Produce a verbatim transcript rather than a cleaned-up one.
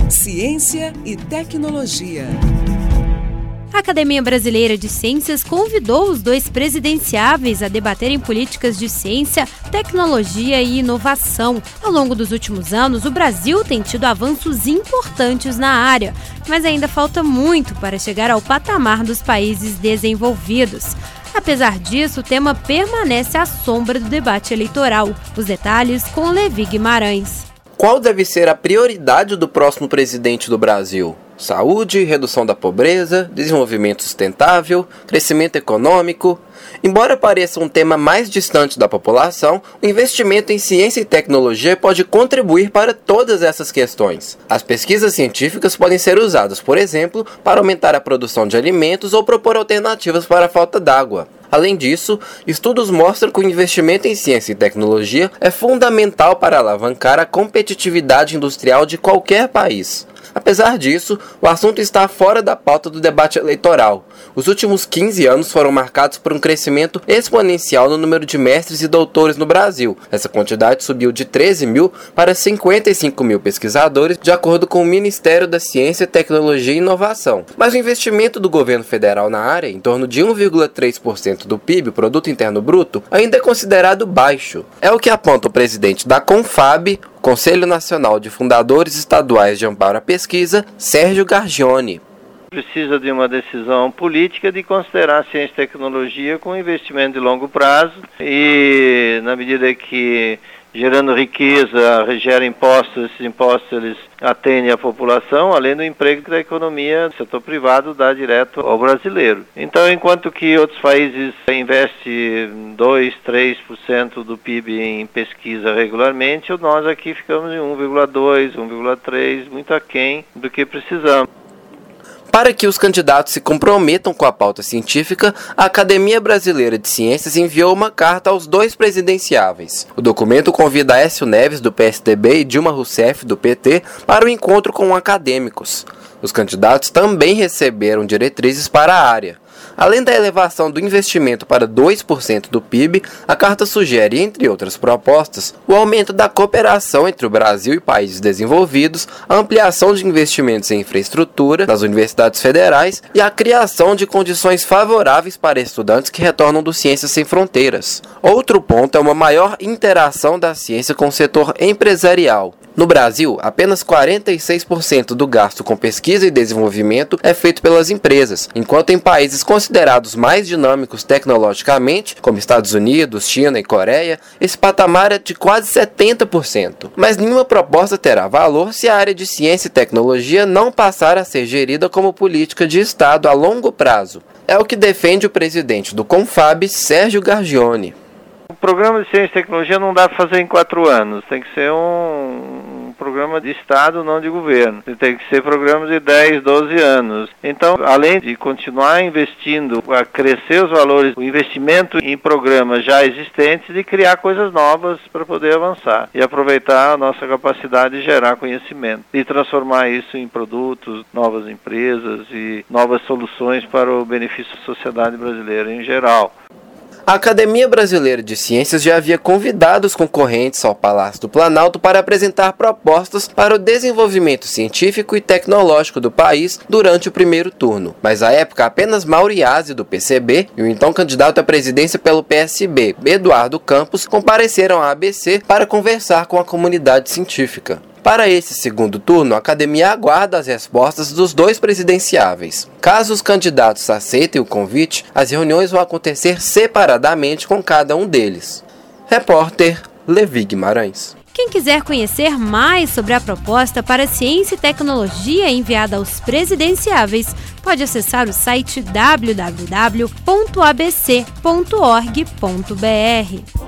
Ciência e tecnologia. A Academia Brasileira de Ciências convidou os dois presidenciáveis a debaterem políticas de ciência, tecnologia e inovação. Ao longo dos últimos anos, o Brasil tem tido avanços importantes na área, mas ainda falta muito para chegar ao patamar dos países desenvolvidos. Apesar disso, o tema permanece à sombra do debate eleitoral. Os detalhes com Levi Guimarães. Qual deve ser a prioridade do próximo presidente do Brasil? Saúde, redução da pobreza, desenvolvimento sustentável, crescimento econômico. Embora pareça um tema mais distante da população, o investimento em ciência e tecnologia pode contribuir para todas essas questões. As pesquisas científicas podem ser usadas, por exemplo, para aumentar a produção de alimentos ou propor alternativas para a falta d'água. Além disso, estudos mostram que o investimento em ciência e tecnologia é fundamental para alavancar a competitividade industrial de qualquer país. Apesar disso, o assunto está fora da pauta do debate eleitoral. Os últimos quinze anos foram marcados por um crescimento exponencial no número de mestres e doutores no Brasil. Essa quantidade subiu de treze mil para cinquenta e cinco mil pesquisadores, de acordo com o Ministério da Ciência, Tecnologia e Inovação. Mas o investimento do governo federal na área, em torno de um vírgula três por cento do P I B, o Produto Interno Bruto, ainda é considerado baixo. É o que aponta o presidente da Confab, Conselho Nacional de Fundadores Estaduais de Amparo à Pesquisa, Sérgio Gargioni. Precisa de uma decisão política de considerar a ciência e tecnologia com investimento de longo prazo e, na medida que gerando riqueza, gera impostos, esses impostos eles atendem a população, além do emprego que a economia do setor privado dá direto ao brasileiro. Então, enquanto que outros países investem dois, três por cento do P I B em pesquisa regularmente, nós aqui ficamos em um vírgula dois, um vírgula três, muito aquém do que precisamos. Para que os candidatos se comprometam com a pauta científica, a Academia Brasileira de Ciências enviou uma carta aos dois presidenciáveis. O documento convida Aécio Neves, do P S D B, e Dilma Rousseff, do P T, para o encontro com acadêmicos. Os candidatos também receberam diretrizes para a área. Além da elevação do investimento para dois por cento do P I B, a carta sugere, entre outras propostas, o aumento da cooperação entre o Brasil e países desenvolvidos, a ampliação de investimentos em infraestrutura nas universidades federais e a criação de condições favoráveis para estudantes que retornam do Ciências Sem Fronteiras. Outro ponto é uma maior interação da ciência com o setor empresarial. No Brasil, apenas quarenta e seis por cento do gasto com pesquisa e desenvolvimento é feito pelas empresas, enquanto em países considerados mais dinâmicos tecnologicamente, como Estados Unidos, China e Coreia, esse patamar é de quase setenta por cento. Mas nenhuma proposta terá valor se a área de ciência e tecnologia não passar a ser gerida como política de Estado a longo prazo. É o que defende o presidente do Confab, Sérgio Gargioni. O programa de ciência e tecnologia não dá para fazer em quatro anos, tem que ser um, um programa de Estado, não de governo. Tem que ser programas de dez, doze anos. Então, além de continuar investindo, a crescer os valores, o investimento em programas já existentes, de criar coisas novas para poder avançar e aproveitar a nossa capacidade de gerar conhecimento e transformar isso em produtos, novas empresas e novas soluções para o benefício da sociedade brasileira em geral. A Academia Brasileira de Ciências já havia convidado os concorrentes ao Palácio do Planalto para apresentar propostas para o desenvolvimento científico e tecnológico do país durante o primeiro turno. Mas à época, apenas Mauro Iazzi, do P C B, e o então candidato à presidência pelo P S B, Eduardo Campos, compareceram à A B C para conversar com a comunidade científica. Para esse segundo turno, a Academia aguarda as respostas dos dois presidenciáveis. Caso os candidatos aceitem o convite, as reuniões vão acontecer separadamente com cada um deles. Repórter Levi Guimarães. Quem quiser conhecer mais sobre a proposta para ciência e tecnologia enviada aos presidenciáveis, pode acessar o site w w w ponto a b c ponto org ponto b r.